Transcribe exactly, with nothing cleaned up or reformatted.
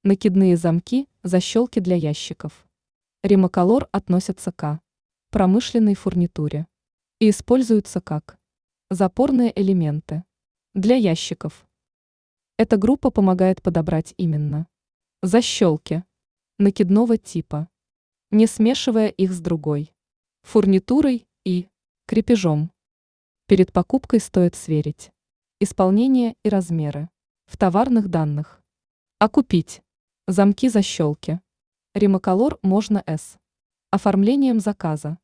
Накидные замки, защелки для ящиков. Римоколор относятся к промышленной фурнитуре и используются как запорные элементы для ящиков. Эта группа помогает подобрать именно защелки накидного типа, не смешивая их с другой фурнитурой и крепежом. Перед покупкой стоит сверить исполнение и размеры в товарных данных. А купить замки-защелки Римоколор можно с оформлением заказа.